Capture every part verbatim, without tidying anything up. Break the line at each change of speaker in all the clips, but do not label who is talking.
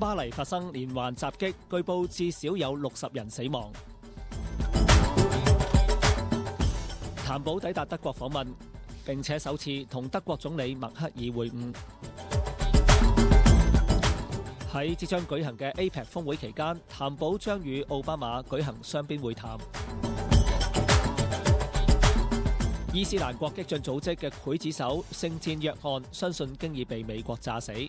巴黎發生連環襲擊，據報至少有六十人死亡。譚寶抵達德國訪問，並且首次同德國總理默克爾會晤。喺即將舉行嘅 A P E C 峰會期間，譚寶將與奧巴馬舉行雙邊會談。伊斯蘭國激進組織嘅劊子手聖戰約翰相信經已被美國炸死。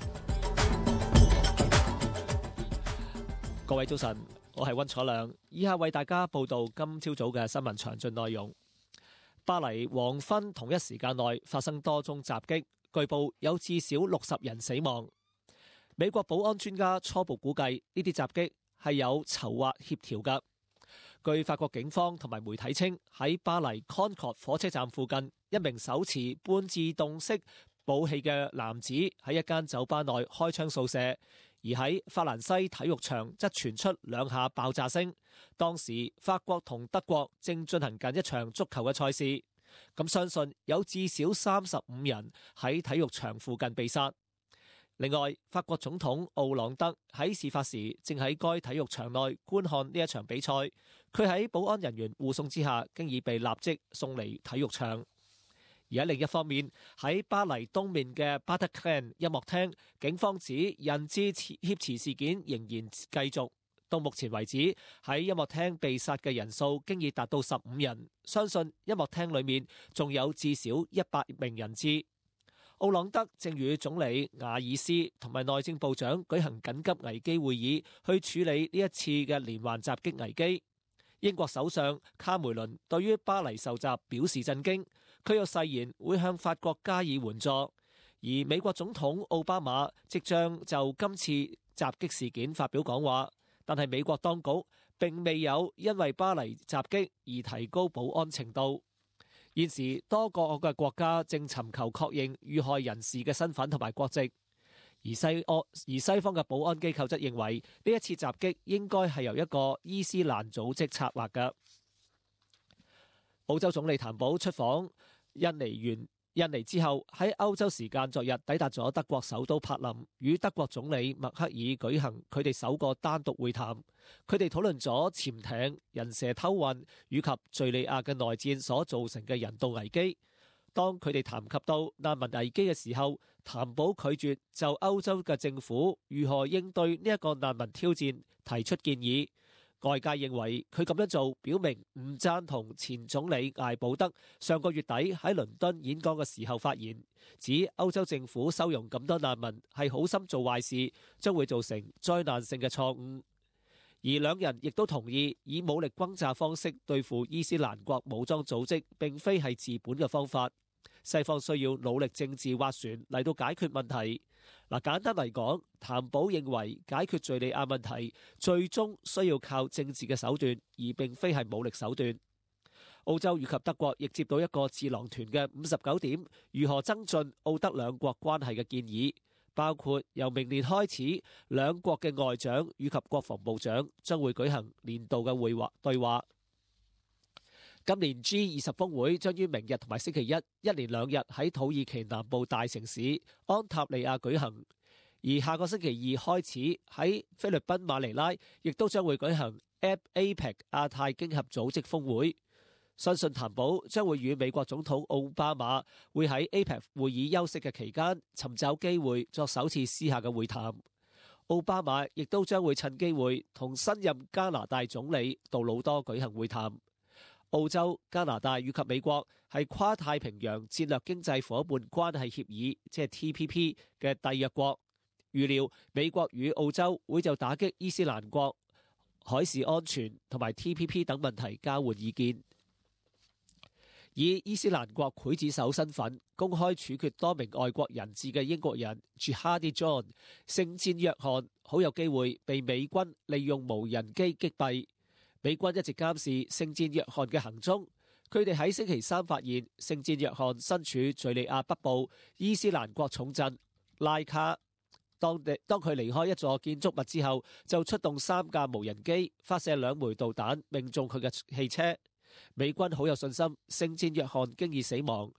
各位早晨，我係溫楚亮，以下為大家報道今朝早嘅新聞詳盡內容。巴黎黃昏同一時間內發生多宗襲擊，據報有至少六十人死亡。美國保安專家初步估計呢啲襲擊係有籌劃協調㗎。據法國警方同埋媒體稱，喺巴黎 Concorde 火車站附近，一名手持半自動式武器嘅男子喺一間酒吧內開槍掃射，而喺法蘭西體育場則傳出兩下爆炸聲。當時法國同德國正進行緊一場足球嘅賽事，咁相信有至少三十五人喺體育場附近被殺。另外，法國總統奧朗德喺事發時正喺該體育場內觀看呢一場比賽，佢喺保安人員護送之下，經已被立即送離體育場。而喺另一方面，喺巴黎東面嘅巴特克音樂廳，警方指人質挾持事件仍然繼續。到目前為止，喺音樂廳被殺嘅人數經已達到十五人，相信音樂廳裏面仲有至少一百名人質。奧朗德正與總理瓦爾斯同埋內政部長舉行緊急危機會議，去處理呢一次嘅連環襲擊危機。英國首相卡梅倫對於巴黎受襲表示震驚，佢又誓言會向法國加以援助。而美國總統奧巴馬即將就今次襲擊事件發表講話，但係美國當局並未有因為巴黎襲擊而提高保安程度。現時多個嘅國家正尋求確認遇害人士嘅身份同埋國籍，而西俄而西方嘅保安機構則認為呢一次襲擊應該係由一個伊斯蘭組織策劃嘅。澳洲總理譚寶出訪印尼完印尼之後，喺歐洲時間昨日抵達咗德國首都柏林，與德國總理默克爾舉行佢哋首個單獨會談。佢哋討論咗潛艇、人蛇偷運以及敘利亞嘅內戰所造成嘅人道危機。當佢哋談及到難民危機嘅時候，譚寶拒絕就歐洲嘅政府如何應對呢一個難民挑戰提出建議。外界認為佢咁樣做表明唔贊同前總理艾保德上個月底喺倫敦演講嘅時候發言，指歐洲政府收容咁多難民係好心做壞事，將會造成災難性嘅錯誤。而兩人亦都同意以武力轟炸方式對付伊斯蘭國武裝組織並非係治本嘅方法，西方需要努力政治斡旋嚟到解決問題。嗱，簡單嚟講，譚寶認為解決敘利亞問題最終需要靠政治嘅手段，而並非係武力手段。澳洲以及德國亦接到一個智囊團嘅五十九點如何增進澳德兩國關係嘅建議，包括由明年開始，兩國嘅外長以及國防部長將會舉行年度嘅會話對話。今年 G 二十峰會將於明日同埋星期一一連兩日喺土耳其南部大城市安塔利亞舉行，而下個星期二開始喺菲律賓馬尼拉亦都將會舉行 A P E C 亞太經合組織峰會。相信譚寶將會與美國總統奧巴馬會喺 A P E C 會議休息嘅期間尋找機會作首次私下嘅會談。奧巴馬亦都將會趁機會同新任加拿大總理杜魯多舉行會談。澳洲、加拿大以及美國係跨太平洋戰略經濟夥伴關係協議，即係 T P P 嘅締約國。預料美國與澳洲會就打擊伊斯蘭國、海事安全同埋 T P P 等問題交換意見。以伊斯蘭國劊子手身份公開處決多名外國人質嘅英國人 Jihadi John 聖戰約翰，好有機會被美軍利用無人機擊斃。美軍一直監視聖戰約翰嘅行蹤，佢哋喺星期三發現聖戰約翰身處敘利亞北部伊斯蘭國重鎮拉卡。當地當佢離開一座建築物之後，就出動三架無人機發射兩枚導彈，命中佢嘅汽車。美軍好有信心聖戰約翰經已死亡，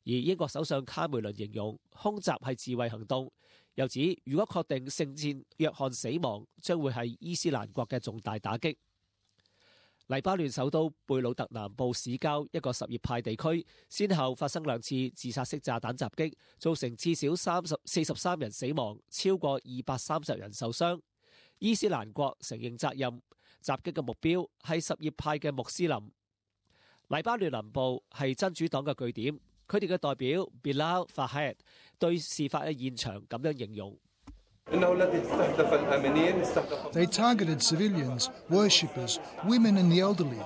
而英國首相卡梅倫形容空襲係自衛行動，又指如果確定聖戰約翰死亡，將會係伊斯蘭國嘅重大打擊。黎巴嫩首都貝魯特南部市郊一個什葉派地區，先後發生兩次自殺式炸彈襲擊，造成至少三十四十三人死亡，超過二百三十人受傷。伊斯蘭國承認責任，襲擊嘅目標係什葉派嘅穆斯林。黎巴嫩南部係真主黨嘅據點，佢哋嘅代表 Bilal Fahad 對事發嘅現場咁樣形容。
They targeted civilians, worshippers, women and the elderly.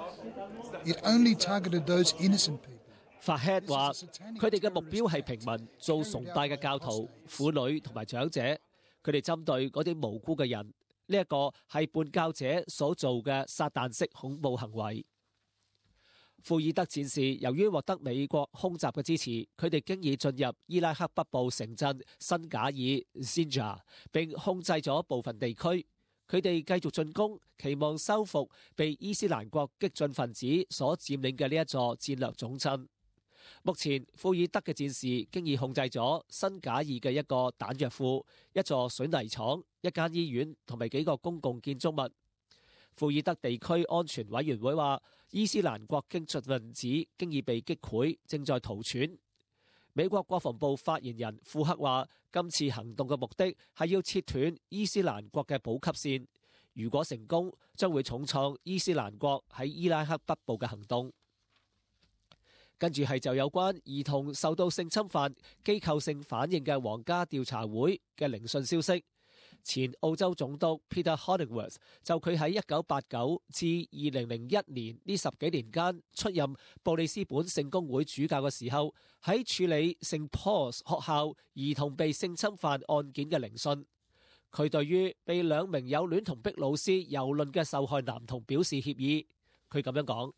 It only targeted those innocent people.
Fahad 話：佢哋嘅目標係平民，做崇拜嘅教徒、婦女同埋長者。佢哋針對嗰啲無辜嘅人。呢一個係叛教者所做嘅撒旦式恐怖行為。庫爾德戰士由於獲得美國空襲嘅支持，佢哋經已進入伊拉克北部城鎮辛賈爾 Sinjar 並控制咗部分地區。佢哋繼續進攻，期望收復被伊斯蘭國激進分子所佔領嘅呢一座戰略總鎮。目前庫爾德嘅戰士經已控制咗辛賈爾嘅一個彈藥庫、一座水泥廠、一間醫院同埋幾個公共建築物。庫爾德地區安全委員會話，伊斯蘭國激進分子經已被擊潰，正在逃竄。美國國防部發言人庫克話，今次行動嘅目的係要切斷伊斯蘭國嘅補給線，如果成功，將會重創伊斯蘭國喺伊拉克北部嘅行動。跟住係就有關兒童受到性侵犯機構性反應嘅皇家調查會嘅聆訊消息。前澳洲總督 Peter Hollingworth 就佢喺一九八九至二零零一年呢十幾年間出任布里斯本聖公會主教嘅時候，喺處理聖 Paul's 學校兒童被性侵犯案件嘅聆訊，佢對於被兩名有戀童癖老師蹂躪嘅受害男童表示歉意。佢咁樣講。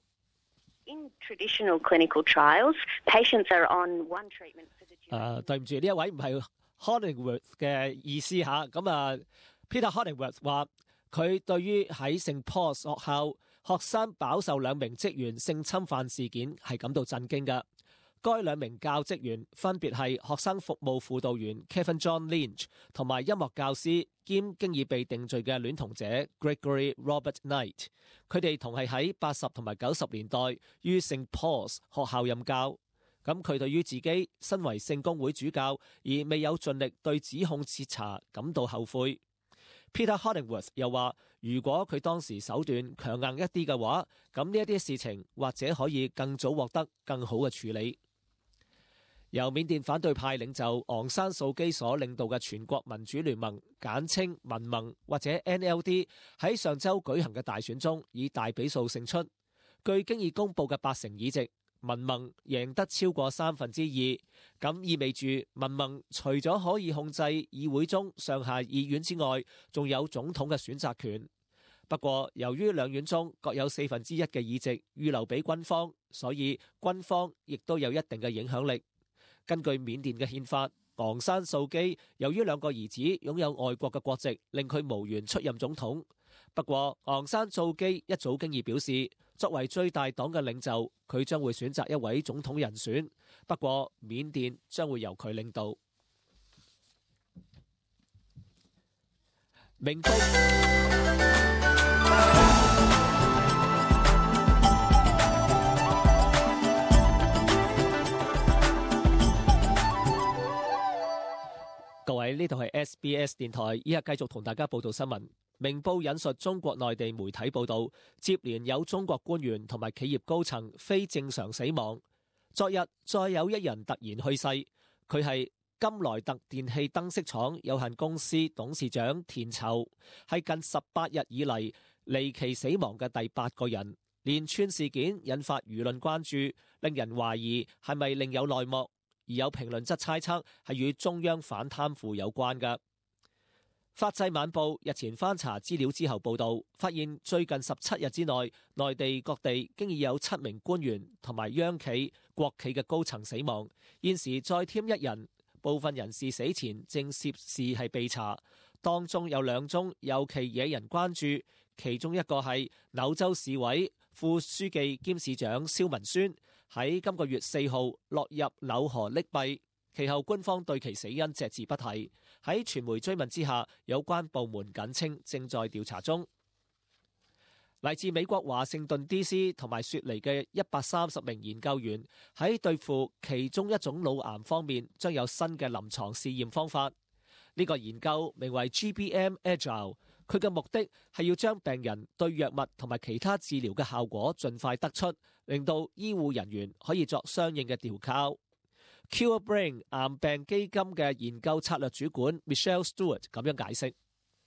In traditional clinical trials, patients are on one treatment for the duration.
誒，對唔住，呢一位唔係 Hollingworth 嘅意思嚇。咁啊 ，Peter Hollingworth 話佢對於喺聖 Paul's 學校學生飽受兩名職員性侵犯事件係感到震驚嘅。該兩名教職員分別係學生服務輔導員 Kevin John Lynch 同埋音樂教師兼經已被定罪嘅戀童者 Gregory Robert Knight。佢哋同係喺八十同埋九十年代於聖 Paul's 學校任教。咁佢對於自己身為聖公會主教而未有盡力對指控徹查感到後悔。Peter Hollingworth 又話，如果佢當時手段強硬一啲嘅話，咁呢一啲事情或者可以更早獲得更好嘅處理。由緬甸反對派領袖昂山素基所領導嘅全國民主聯盟，簡稱民盟或者 N L D， 喺上週舉行嘅大選中以大比數勝出。據經已公佈嘅八成議席，民盟贏得超過三分之二，咁意味住民盟除咗可以控制議會中上下議院之外，仲有總統嘅選擇權。不過由於兩院中各有四分之一嘅議席預留俾軍方，所以軍方亦都有一定嘅影響力。根據緬甸嘅憲法，昂山素基由於兩個兒子擁有外國嘅國籍，令佢無緣出任總統。不過昂山素基一早經已表示，作為最大黨嘅領袖，佢將會選擇一位總統人選。不過緬甸將會由佢領導。明報各位，呢度係 S B S 電台，依家繼續同大家報道新聞。明報引述中國內地媒體報道，接連有中國官員同埋企業高層非正常死亡。昨日再有一人突然去世，佢係金萊特電氣燈飾廠有限公司董事長田籌，係近十八日以嚟離奇死亡嘅第八個人。連串事件引發輿論關注，令人懷疑係咪另有內幕。而有評論則猜測係與中央反貪腐有關嘅。法制晚報日前翻查資料之後報道，發現最近十七日之內，內地各地經已有七名官員同埋央企、國企嘅高層死亡，現時再添一人，部分人士死前正涉事係被查，當中有兩宗尤其惹人關注，其中一個係柳州市委副書記兼市長蕭文宣喺今個月四號落入紐河溺斃，其後官方對其死因隻字不提。喺傳媒追問之下，有關部門簡稱正在調查中。嚟自美國華盛頓 D C 同埋雪梨嘅一百三十名研究員喺對付其中一種腦癌方面將有新嘅臨床試驗方法。呢個研究名為 G B M Agile， 佢嘅目的係要將病人對藥物同埋其他治療嘅效果盡快得出，令到醫護人員可以作相應嘅調校。Cure Brain 癌病基金嘅研究策略主管 Michelle Stewart 咁樣解釋。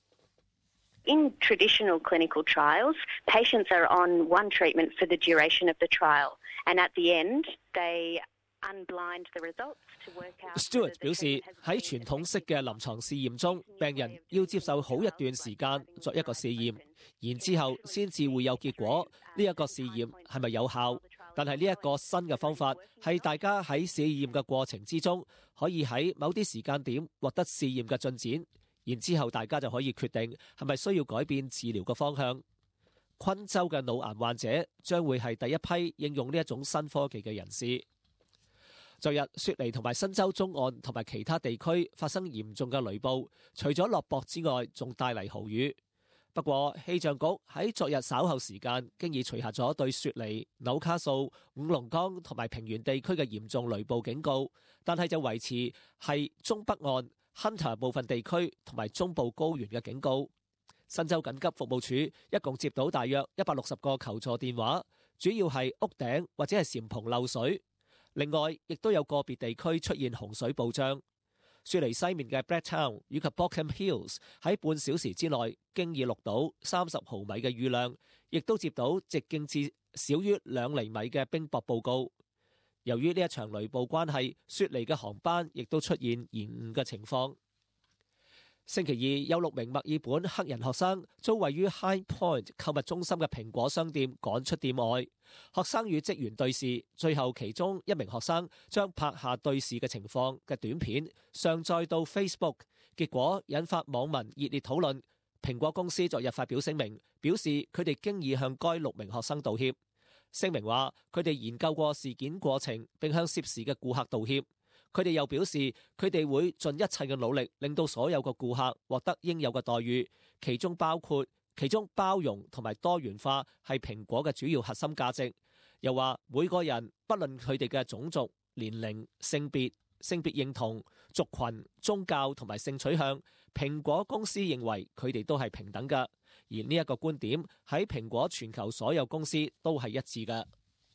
In traditional clinical trials, patients are on one treatment for the duration of the trial, and at the end, they unblind the results to work out.
Stewart 表示喺傳統式嘅臨床試驗中，病人要接受好一段時間作一個試驗，然之後先至會有結果。呢一個試驗係咪有效？但係呢一個新嘅方法係大家喺試驗嘅過程之中，可以喺某啲時間點獲得試驗嘅進展。然之後，大家就可以決定係咪需要改變治療嘅方向。昆州嘅腦癌患者將會係第一批應用呢一種新科技嘅人士。昨日，雪梨同埋新州中岸同埋其他地區發生嚴重嘅雷暴，除咗落雹之外，仲帶嚟豪雨。不過，氣象局喺昨日稍後時間經已除下咗對雪梨、紐卡素、五龍崗同埋平原地區嘅嚴重雷暴警告，但係就維持係中北岸、Hunter 部分地區同埋中部高原嘅警告。新州緊急服務處一共接到大約一百六十個求助電話，主要係屋頂或者係簷篷漏水。另外，亦都有個別地區出現洪水暴漲。雪梨西面嘅 Blacktown 以及 Bockham Hills 喺半小時之內經已錄到三十毫米嘅雨量，亦都接到直徑至少於兩厘米嘅冰雹報告。由於呢一場雷暴關係，雪梨嘅航班亦都出現延誤嘅情況。星期二有六名墨爾本黑人學生遭位於 High Point 購物中心嘅蘋果商店趕出店外，學生與職員對視，最後其中一名學生將拍下對視嘅情況嘅短片上載到 Facebook， 結果引發網民熱烈討論。蘋果公司昨日發表聲明，表示佢哋經已向該六名學生道歉。聲明話佢哋研究過事件過程，並向涉事嘅顧客道歉。佢哋又表示佢哋會盡一切嘅努力，令到所有嘅顧客獲得應有嘅待遇，其中包括其中包容同埋多元化係蘋果嘅主要核心價值。又話每個人不論佢哋嘅種族、年齡、性別、性別認同、族群、宗教同埋性取向，蘋果公司認為佢哋都係平等嘅。而呢一個觀點喺蘋果全球所有公司都係一致嘅。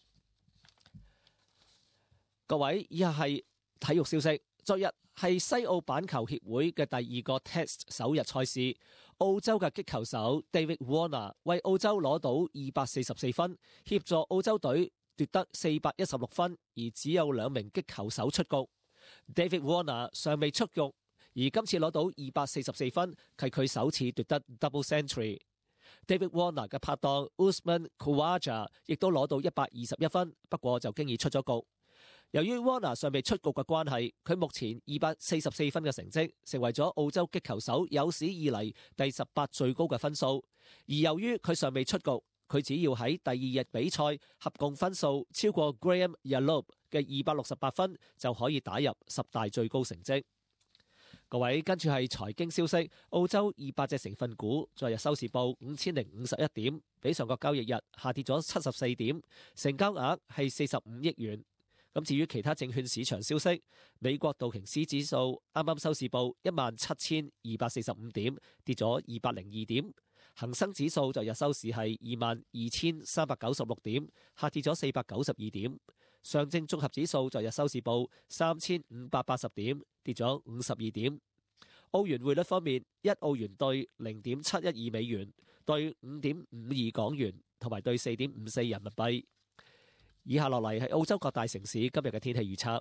各位，以下係體育消息。昨日係西澳板球協會嘅第二個 Test 首日賽事，澳洲嘅擊球手 David Warner 為澳洲攞到二百四十四分，協助澳洲隊奪得四百一十六分，而只有兩名擊球手出局。David Warner 尚未出局，而今次攞到二百四十四分，係佢首次奪得 double century。David Warner 嘅拍檔 Usman Khawaja 亦都攞到一百二十一分，不過就經已出咗局。由於 Warner 尚未出局嘅關係，佢目前二百四十四分嘅成績，成為咗澳洲擊球手有史以嚟第十八最高嘅分數。而由於佢尚未出局，佢只要喺第二日比賽合共分數超過 Graham Yalob 嘅二百六十八分，就可以打入十大最高成績。各位，跟住係財經消息。澳洲二百隻成分股昨日收市報五千零五十一點，比上個交易日下跌咗七十四點，成交額係四十五億元。咁至於其他證券市場消息，美國道瓊斯指數啱啱收市報一萬七千二百四十五點，跌咗二百零二點。恒生指數昨日收市係二萬二千三百九十六點，下跌咗四百九十二點。上證綜合指數昨日收市報三千五百八十點，跌咗五十二點。澳元匯率方面，一澳元兌零點七一二美元，兌五點五二港元，同埋兌四點五四人民幣。以下落嚟係澳洲各大城市今日嘅天氣預測。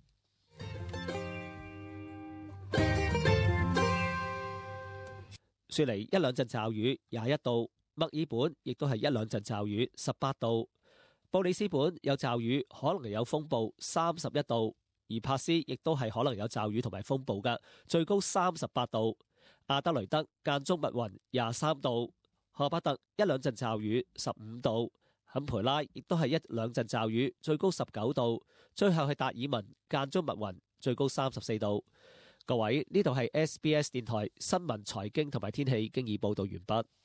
雪梨一兩陣驟雨，廿一度；墨爾本亦都係一兩陣驟雨，十八度；布里斯本有驟雨，可能有風暴，三十一度；而珀斯亦都係可能有驟雨同埋風暴嘅，最高三十八度；阿德雷德間中密雲，廿三度；荷伯特一兩陣驟雨，十五度。 坎培拉亦都係一兩陣驟雨，最高十九度。最後係達爾文間中密雲，最高三十四度。各位，呢度係 S B S 電台新聞、財經同埋天氣，經已報道完畢。